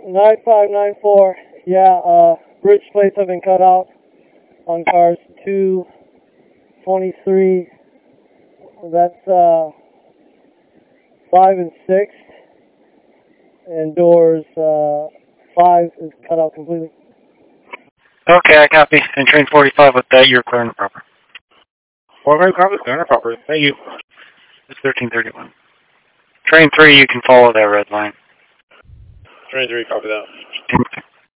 9594. Yeah, bridge plates have been cut out on cars 223. That's 5 and 6. And doors 5 is cut out completely. Okay, I copy. And train 45 with that, you're clearing the proper. 45 copy, clearing the proper. Thank you. It's 1331. Train 3, you can follow that red line. Train 3, copy that.